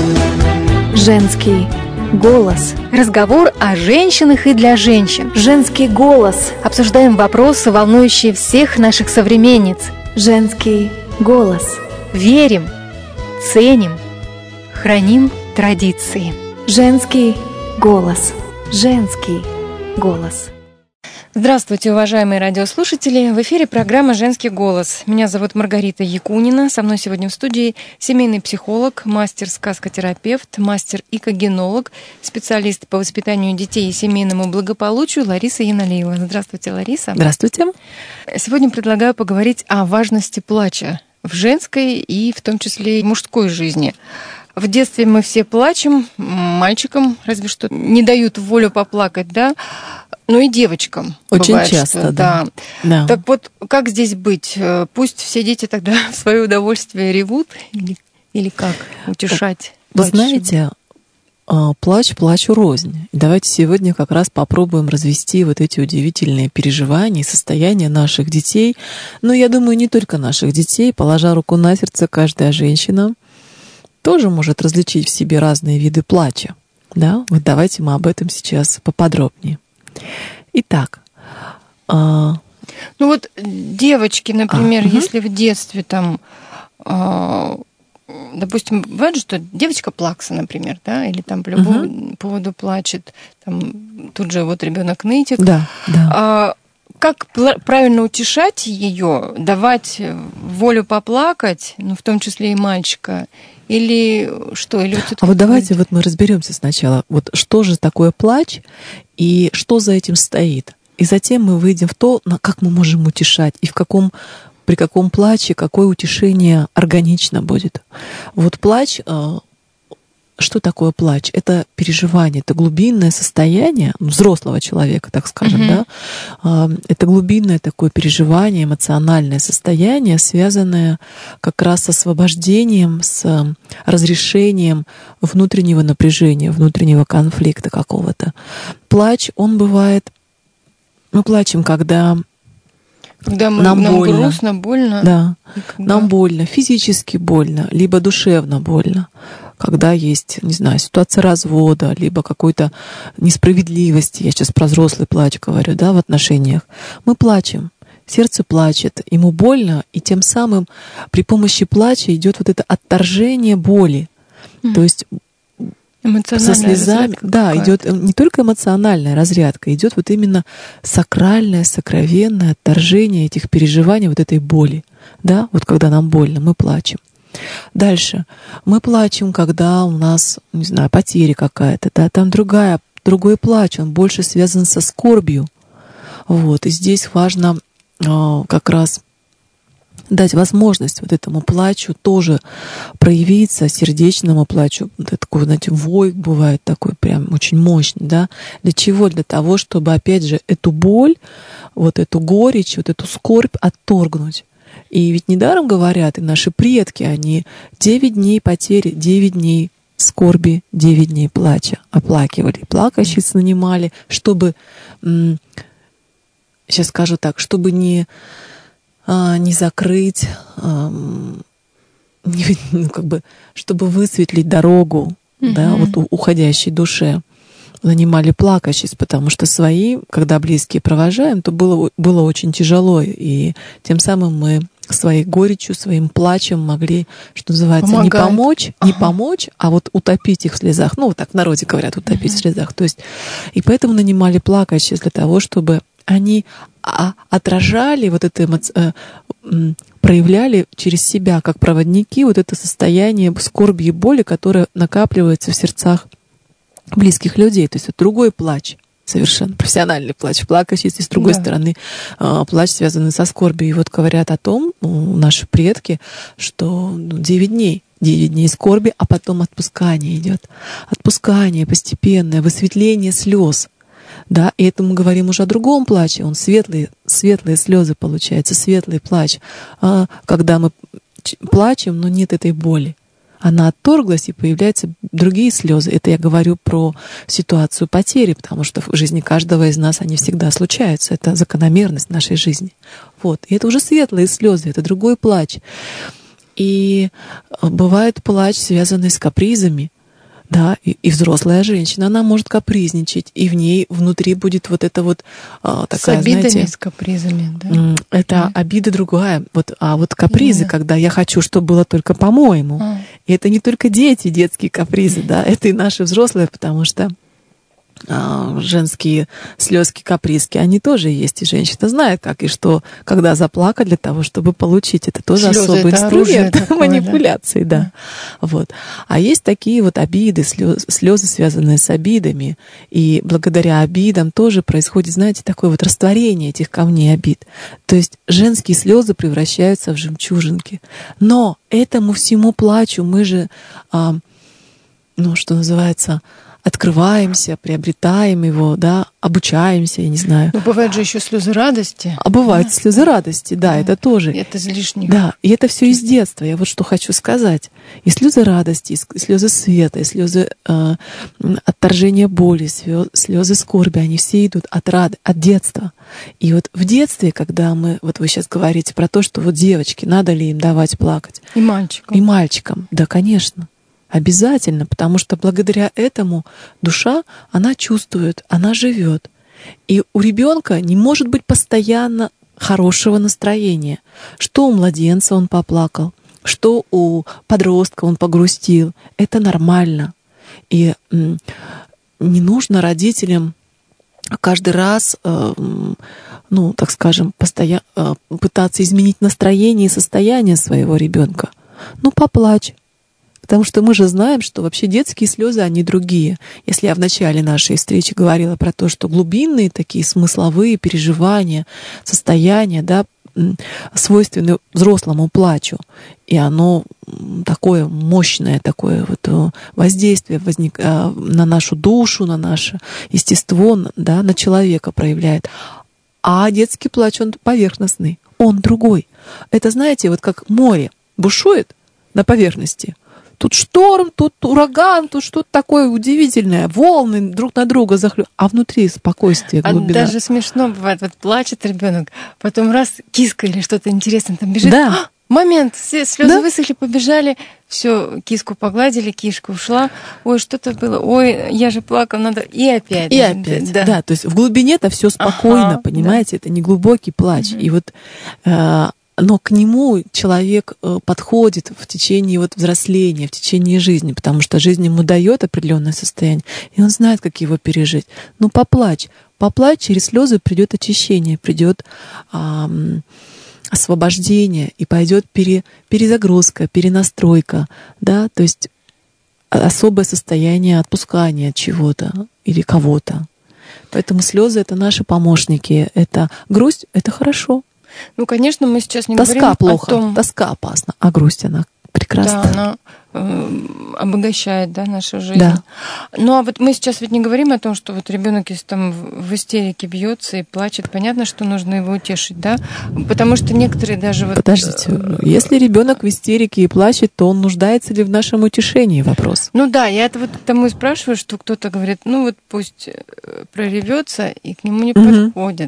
Женский голос. Разговор о женщинах и для женщин. Женский голос. Обсуждаем вопросы, волнующие всех наших современниц. Женский голос. Верим, ценим, храним традиции. Женский голос. Женский голос. Здравствуйте, уважаемые радиослушатели! В эфире программа «Женский голос». Меня зовут Маргарита Якунина. Со мной сегодня в студии семейный психолог, мастер-сказкотерапевт, мастер-икогенолог, специалист по воспитанию детей и семейному благополучию Лариса Яналиева. Здравствуйте, Лариса. Здравствуйте. Сегодня предлагаю поговорить о важности плача в женской и в том числе и мужской жизни. В детстве мы все плачем, мальчикам разве что не дают волю поплакать, да? Ну и девочкам. Очень бывает, часто, что, да. Так вот, как здесь быть? Пусть все дети тогда в свое удовольствие ревут или как утешать? Вы знаете, плач плачу рознь. И давайте сегодня как раз попробуем развести вот эти удивительные переживания и состояния наших детей. Но я думаю, не только наших детей. Положа руку на сердце, каждая женщина тоже может различить в себе разные виды плача. Да? Вот давайте мы об этом сейчас поподробнее. Итак. Ну вот девочки, например, если в детстве там, допустим, бывает, что девочка плакса, например, да, или там по любому поводу плачет, там тут же вот ребенок нытик. Да. Как правильно утешать ее, давать волю поплакать, ну, в том числе и мальчика, или что? Или вот давайте вот мы разберемся сначала, вот что же такое плач и что за этим стоит. И затем мы выйдем в то, как мы можем утешать и при каком плаче какое утешение органично будет. Вот плач. Что такое плач? Это переживание, это глубинное состояние взрослого человека, так скажем, да? Это глубинное такое переживание, эмоциональное состояние, связанное как раз с освобождением, с разрешением внутреннего напряжения, внутреннего конфликта какого-то. Плач, он бывает... Мы плачем, когда нам больно. Грустно, больно. Да, нам больно, физически больно, либо душевно больно. Когда есть, не знаю, ситуация развода, либо какой-то несправедливости, я сейчас про взрослый плач говорю, да, в отношениях, мы плачем, сердце плачет, ему больно, и тем самым при помощи плача идет вот это отторжение боли. То есть со слезами, да, идет не только эмоциональная разрядка, идет вот именно сакральное, сокровенное отторжение этих переживаний, вот этой боли, да, вот когда нам больно, мы плачем. Дальше. Мы плачем, когда у нас, не знаю, потеря какая-то, да, там другой плач, он больше связан со скорбью. Вот, и здесь важно как раз дать возможность вот этому плачу тоже проявиться, сердечному плачу. Это такой, знаете, вой бывает такой прям очень мощный, да. Для чего? Для того, чтобы, опять же, эту боль, вот эту горечь, вот эту скорбь отторгнуть. И ведь недаром говорят, и наши предки, они 9 дней потери, 9 дней скорби, 9 дней плача оплакивали, плакальщиц нанимали, чтобы, сейчас скажу так, чтобы не закрыть, чтобы высветлить дорогу, да, вот уходящей душе. Нанимали плакальщиц, потому что свои, когда близкие провожаем, то было очень тяжело, и тем самым мы своей горечью, своим плачем могли, что называется, не помочь, а вот утопить их в слезах. Ну, вот так в народе говорят, утопить в слезах. То есть, и поэтому нанимали плакальщиц для того, чтобы они отражали вот это проявляли через себя, как проводники, вот это состояние скорби и боли, которое накапливается в сердцах близких людей. То есть это другой плач, совершенно профессиональный плач, плакальщицы, с другой стороны плач, связанный со скорбью. И вот говорят о том, наши предки, что 9 дней скорби, а потом отпускание идет. Отпускание постепенное, высветление слез. Да, и это мы говорим уже о другом плаче. Он светлые слезы получается, светлый плач. Когда мы плачем, но нет этой боли. Она отторглась, и появляются другие слезы. Это я говорю про ситуацию потери, потому что в жизни каждого из нас они всегда случаются. Это закономерность нашей жизни. Вот. И это уже светлые слезы, это другой плач. И бывает плач, связанный с капризами. Да, и взрослая женщина, она может капризничать, и в ней внутри будет вот это вот такая, с обидами, знаете, с капризами, да? Это обида другая. А вот капризы, Именно. когда я хочу, чтобы было только по-моему. И это не только дети, детские капризы, да, это и наши взрослые, потому что женские слезки, капризки, они тоже есть. И женщина знает, как и что, когда заплакать для того, чтобы получить. Это тоже Слезы — особый это оружие инструмент такое, манипуляции, да. Вот. А есть такие вот обиды, слезы, связанные с обидами. И благодаря обидам тоже происходит, знаете, такое вот растворение этих камней обид. То есть женские слезы превращаются в жемчужинки. Но этому всему плачу мы же, что называется, открываемся, приобретаем его, да, обучаемся, я не знаю. Но бывают же еще слезы радости. А бывают слезы радости, да, это тоже. Это излишне. Да, и это все из детства. Я вот что хочу сказать. И слезы радости, и слезы света, и слезы отторжения боли, слезы скорби, они все идут от детства. И вот в детстве, когда вот вы сейчас говорите про то, что вот девочки, надо ли им давать плакать? И мальчикам. И мальчикам, да, конечно. Обязательно, потому что благодаря этому душа, она чувствует, она живет. И у ребенка не может быть постоянно хорошего настроения. Что у младенца он поплакал, что у подростка он погрустил. Это нормально. И не нужно родителям каждый раз, так скажем, пытаться изменить настроение и состояние своего ребенка. Поплачь. Потому что мы же знаем, что вообще детские слезы, они другие. Если я в начале нашей встречи говорила про то, что глубинные такие смысловые переживания, состояния, да, свойственны взрослому плачу. И оно такое мощное, такое вот воздействие на нашу душу, на наше естество, да, на человека проявляет. А детский плач, он поверхностный, он другой. Это, знаете, вот как море бушует на поверхности. Тут шторм, тут ураган, тут что-то такое удивительное. Волны друг на друга захлестывают. А внутри спокойствие, глубина. А даже смешно бывает. Вот плачет ребенок, потом раз киска или что-то интересное там бежит. Да. Момент, слезы высохли, побежали, все, киску погладили, кишка ушла. Ой, что-то было. Ой, я же плакал, надо. И опять. И опять. Да, то есть в глубине это все спокойно, понимаете? Да. Это не глубокий плач. И вот но к нему человек подходит в течение вот взросления, в течение жизни, потому что жизнь ему дает определенное состояние, и он знает, как его пережить. Поплачь. Поплачь, через слезы придет очищение, придет освобождение, и пойдет перезагрузка, перенастройка, да, то есть особое состояние отпускания чего-то или кого-то. Поэтому слезы — это наши помощники, это грусть — это хорошо. Конечно, мы сейчас не тоска говорим плохо, о том... Тоска опасна, а грусть, она прекрасна. Да, она обогащает, да, нашу жизнь. Да. А вот мы сейчас ведь не говорим о том, что вот ребенок, если там в истерике бьется и плачет, понятно, что нужно его утешить, да? Потому что некоторые даже вот... Подождите, если ребенок в истерике и плачет, то он нуждается ли в нашем утешении? Вопрос. Да, я это вот к тому и спрашиваю, что кто-то говорит, пусть проревется, и к нему не подходит.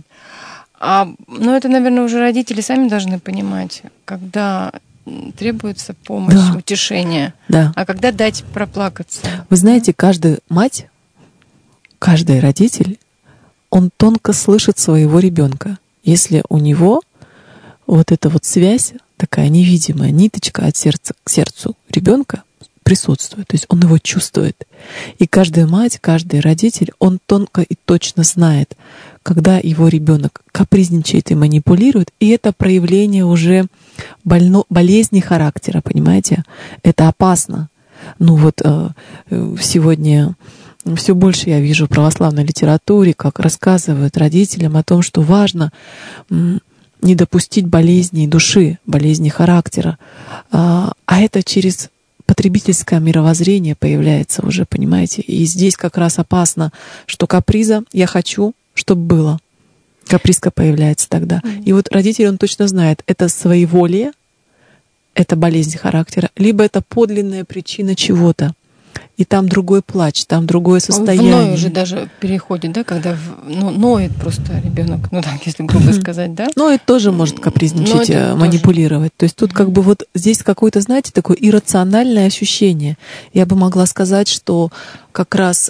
Это, наверное, уже родители сами должны понимать, когда требуется помощь, утешение, а когда дать проплакаться. Вы знаете, каждая мать, каждый родитель, он тонко слышит своего ребенка. Если у него вот эта вот связь, такая невидимая ниточка от сердца к сердцу ребенка присутствует, то есть он его чувствует. И каждая мать, каждый родитель, он тонко и точно знает, когда его ребенок капризничает и манипулирует, и это проявление уже болезни характера, понимаете? Это опасно. Сегодня все больше я вижу в православной литературе, как рассказывают родителям о том, что важно не допустить болезней души, болезней характера. А это через потребительское мировоззрение появляется уже, понимаете? И здесь как раз опасно, что каприза «я хочу», чтобы было. Капризка появляется тогда. И вот родитель, он точно знает, это своеволие, это болезнь характера, либо это подлинная причина чего-то. и там другой плач, там другое состояние. В ной уже даже переходит, да, когда ноет просто ребенок, ну так, если грубо сказать, да? Ноет тоже может капризничать, манипулировать. То есть тут как бы вот здесь какое-то, знаете, такое иррациональное ощущение. Я бы могла сказать, что как раз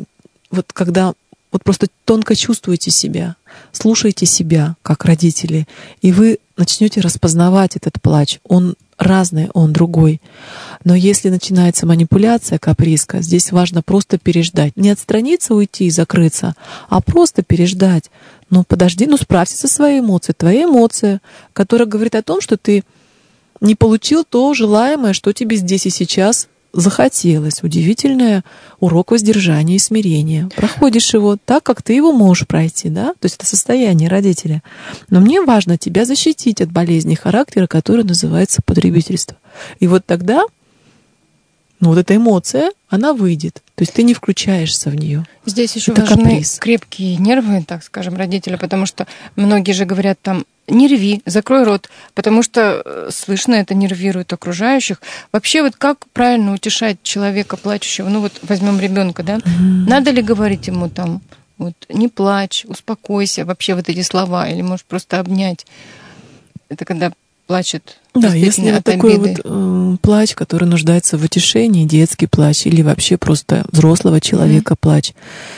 вот когда вот просто тонко чувствуете себя, слушаете себя как родители, и вы начнете распознавать этот плач. Он разный, он другой. Но если начинается манипуляция, капризка, здесь важно просто переждать. Не отстраниться, уйти и закрыться, а просто переждать. Ну, подожди, ну, справься со своей эмоцией. Твоя эмоция, которая говорит о том, что ты не получил то желаемое, что тебе здесь и сейчас захотелось. Удивительный урок воздержания и смирения. Проходишь его так, как ты его можешь пройти, да? То есть это состояние родителя. Но мне важно тебя защитить от болезни характера, которая называется потребительство. И вот тогда, ну, вот эта эмоция, она выйдет. То есть ты не включаешься в нее. Здесь еще важны крепкие нервы, так скажем, родителя, потому что многие же говорят там: не рви, закрой рот, потому что слышно, это нервирует окружающих. Вообще, вот как правильно утешать человека плачущего? Ну вот возьмем ребенка, да? Надо ли говорить ему там, вот, не плачь, успокойся, вообще вот эти слова, или может просто обнять? Это когда плачет. Да, если вот такой вот плач, который нуждается в утешении, детский плач, или вообще просто взрослого человека плач,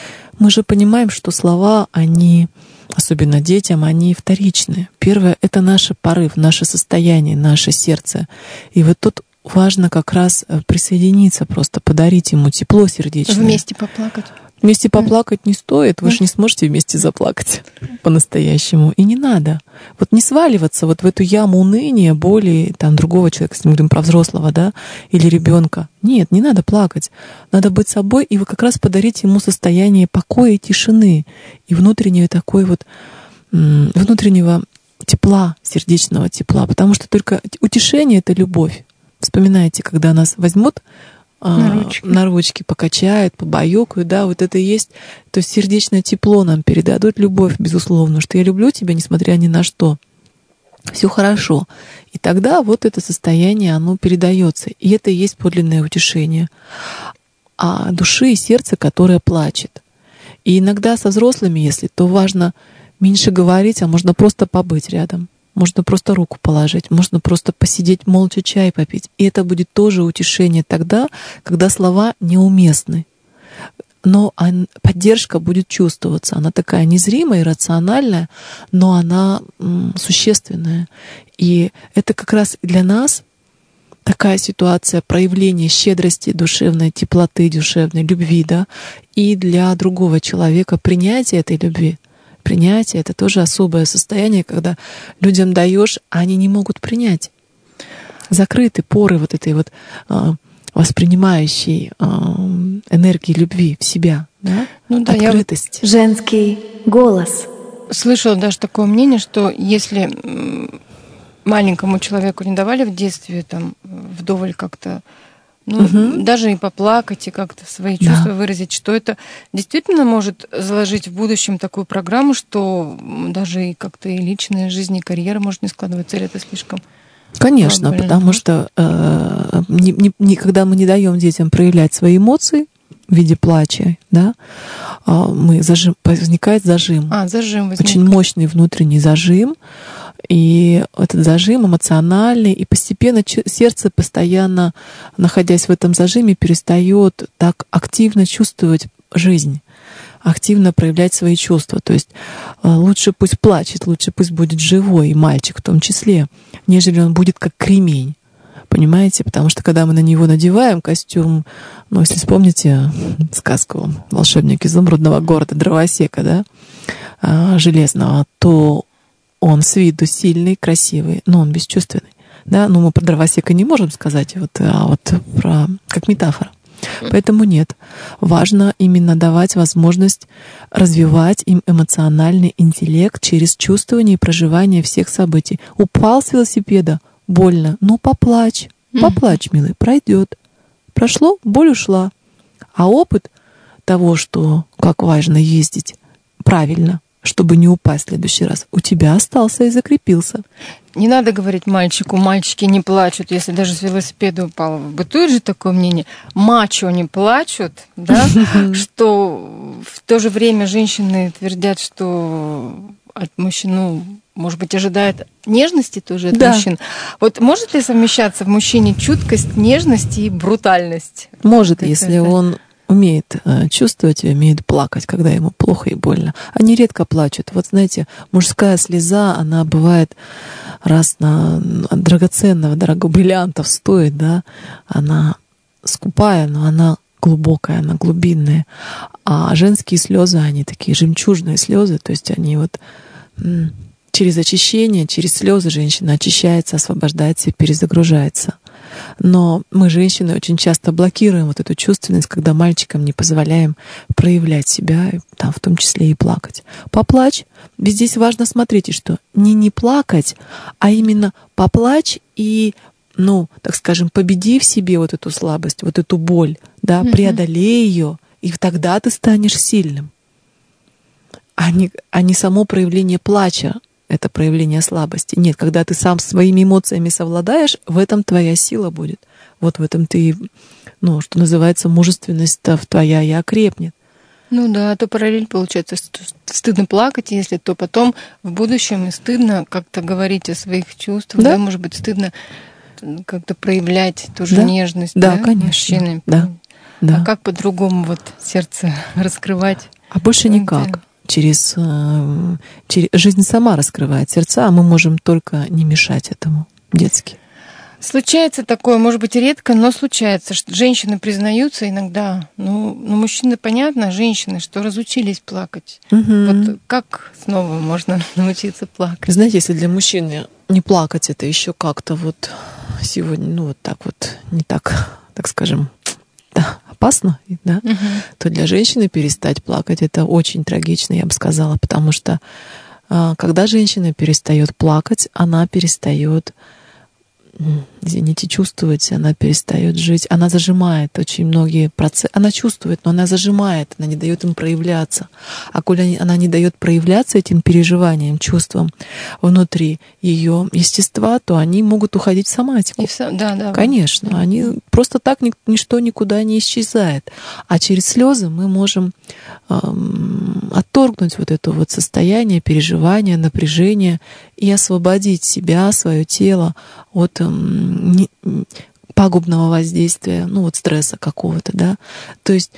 мы же понимаем, что слова, они, особенно детям, они вторичны. Первое — это наш порыв, наше состояние, наше сердце. И вот тут важно как раз присоединиться, просто подарить ему тепло сердечное. Вместе поплакать. Вместе поплакать не стоит, вы же не сможете вместе заплакать по-настоящему. И не надо. Вот не сваливаться вот в эту яму уныния, боли там другого человека, если мы говорим про взрослого, да, или ребенка. Нет, не надо плакать. Надо быть собой, и вы как раз подарите ему состояние покоя и тишины, и внутреннего такой вот, внутреннего тепла, сердечного тепла. Потому что только утешение — это любовь. Вспоминайте, когда нас возьмут на ручки, покачают, побаюкают, да, вот это и есть. То есть сердечное тепло нам передадут, любовь, безусловно, что я люблю тебя, несмотря ни на что. Все хорошо. И тогда вот это состояние, оно передается. И это и есть подлинное утешение. А души и сердце, которое плачет. И иногда со взрослыми, если, то важно меньше говорить, а можно просто побыть рядом. Можно просто руку положить, можно просто посидеть молча, чай попить. И это будет тоже утешение тогда, когда слова неуместны. Но поддержка будет чувствоваться. Она такая незримая, рациональная, но она существенная. И это как раз для нас такая ситуация проявления щедрости, душевной теплоты, душевной любви, да, и для другого человека принятие этой любви. Принятие — это тоже особое состояние, когда людям даешь, а они не могут принять. Закрыты поры вот этой вот воспринимающей энергии любви в себя, да? Ну, да, открытость. Женский голос. Слышала даже такое мнение, что если маленькому человеку не давали в детстве там вдоволь как-то, ну, даже и поплакать, и как-то свои чувства выразить, что это действительно может заложить в будущем такую программу, что даже и как-то и личная жизнь, и карьера может не складываться, или это слишком... Конечно, потому что когда мы не даем детям проявлять свои эмоции в виде плача, да, возникает зажим. Зажим возникает. Очень мощный внутренний зажим. И этот зажим эмоциональный, и постепенно сердце, постоянно находясь в этом зажиме, перестает так активно чувствовать жизнь, активно проявлять свои чувства. То есть лучше пусть плачет, лучше пусть будет живой, и мальчик в том числе, нежели он будет как кремень. Понимаете? Потому что когда мы на него надеваем костюм, ну, если вспомните сказку «Волшебник изумрудного города» Дровосека, да, железного, то он с виду сильный, красивый, но он бесчувственный. Да? Ну, мы про дровосека не можем сказать, как метафора. Поэтому нет. Важно именно давать возможность развивать им эмоциональный интеллект через чувствование и проживание всех событий. Упал с велосипеда, больно, ну поплачь, милый, пройдет. Прошло, боль ушла. А опыт того, что как важно ездить правильно, чтобы не упасть в следующий раз, у тебя остался и закрепился. Не надо говорить мальчику, мальчики не плачут, если даже с велосипеда упал. Бытует же такое мнение, мачо не плачут, да, что в то же время женщины твердят, что от мужчин, ну, может быть, ожидает нежности тоже от мужчин. Вот может ли совмещаться в мужчине чуткость, нежность и брутальность? Может, если он умеет чувствовать и умеет плакать, когда ему плохо и больно. Они редко плачут. Вот знаете, мужская слеза, она бывает раз на драгоценного, бриллиантов стоит, да, она скупая, но она глубокая, она глубинная. А женские слезы, они такие жемчужные слезы, то есть они вот через очищение, через слезы женщина очищается, освобождается и перезагружается. Но мы, женщины, очень часто блокируем вот эту чувственность, когда мальчикам не позволяем проявлять себя, там, в том числе и плакать. Поплачь. Ведь здесь важно, смотрите, что не плакать, а именно поплачь и, ну, так скажем, победи в себе вот эту слабость, вот эту боль, да, преодолей ее, и тогда ты станешь сильным. А не само проявление плача. Это проявление слабости. Нет, когда ты сам своими эмоциями совладаешь, в этом твоя сила будет. Вот в этом ты, ну, что называется, мужественность-то твоя и окрепнет. Ну да, а то параллель получается, стыдно плакать, если то потом в будущем и стыдно как-то говорить о своих чувствах, да, может быть, стыдно как-то проявлять ту же нежность, да, конечно. Мужчины. Да. А как по-другому вот сердце раскрывать? А больше никак. Через жизнь сама раскрывает сердца, а мы можем только не мешать этому детски. Случается такое, может быть, редко, но случается, что женщины признаются иногда, ну мужчины, понятно, женщины, что разучились плакать. Вот как снова можно научиться плакать? Знаете, если для мужчины не плакать, это еще как-то вот сегодня, ну вот так вот, не так, так скажем, да, опасно, да, то для женщины перестать плакать — это очень трагично, я бы сказала, потому что когда женщина перестает плакать, она перестает, извините, чувствовать, она перестает жить, она зажимает очень многие процессы, она чувствует, но она зажимает, она не дает им проявляться. А коли она не дает проявляться этим переживаниям, чувствам внутри ее естества, то они могут уходить в соматику. Да. Конечно, они просто так ничто никуда не исчезает. А через слезы мы можем отторгнуть вот это вот состояние переживания, напряжения и освободить себя, свое тело от пагубного воздействия, ну вот стресса какого-то, да. То есть,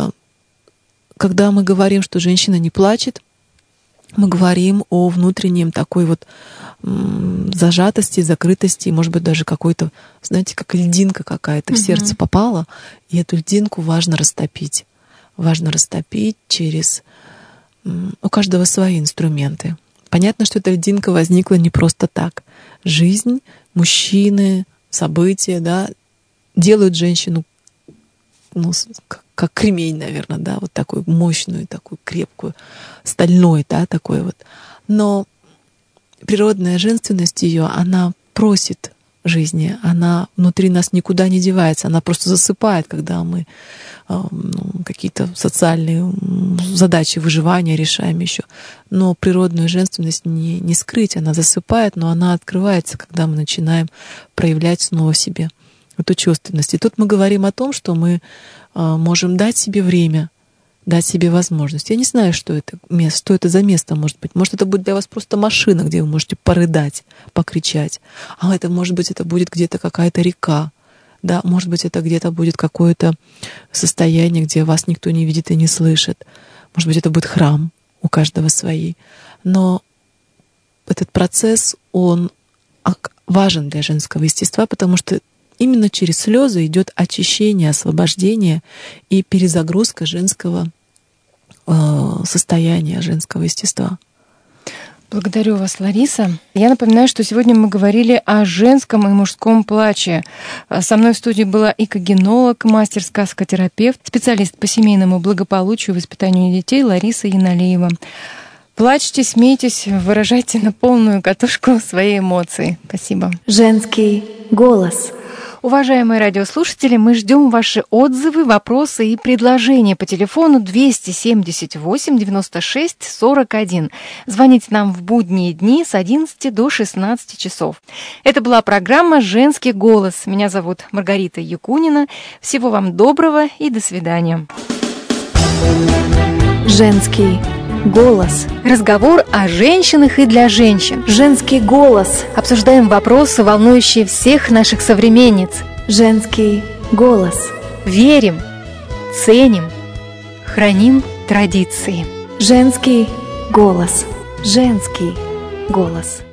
когда мы говорим, что женщина не плачет, мы говорим о внутреннем такой вот зажатости, закрытости, может быть, даже какой-то, знаете, как льдинка какая-то в сердце попала, и эту льдинку важно растопить. Важно растопить через... У каждого свои инструменты. Понятно, что эта льдинка возникла не просто так. Жизнь, мужчины, события, да, делают женщину, ну, как кремень, наверное, да, вот такую мощную, такую крепкую, стальной, да, такой вот. Но природная женственность ее, она просит жизни, она внутри нас никуда не девается, она просто засыпает, когда мы какие-то социальные задачи выживания решаем еще. Но природную женственность не скрыть, она засыпает, но она открывается, когда мы начинаем проявлять снова в себе эту чувственность. И тут мы говорим о том, что мы можем дать себе время, дать себе возможность. Я не знаю, что это за место может быть. Может, это будет для вас просто машина, где вы можете порыдать, покричать. А это, может быть, это будет где-то какая-то река. Да, может быть, это где-то будет какое-то состояние, где вас никто не видит и не слышит. Может быть, это будет храм, у каждого свои. Но этот процесс, он важен для женского естества, потому что именно через слезы идет очищение, освобождение и перезагрузка женского состояния, женского естества. Благодарю вас, Лариса. Я напоминаю, что сегодня мы говорили о женском и мужском плаче. Со мной в студии была икогенолог, мастер-сказкотерапевт, специалист по семейному благополучию и воспитанию детей Лариса Яналеева. Плачьте, смейтесь, выражайте на полную катушку свои эмоции. Спасибо. Женский голос. Уважаемые радиослушатели, мы ждем ваши отзывы, вопросы и предложения по телефону 278 96 41. Звоните нам в будние дни с 11 до 16 часов. Это была программа «Женский голос». Меня зовут Маргарита Якунина. Всего вам доброго и до свидания. Женский голос. Разговор о женщинах и для женщин. Женский голос. Обсуждаем вопросы, волнующие всех наших современниц. Женский голос. Верим, ценим, храним традиции. Женский голос. Женский голос.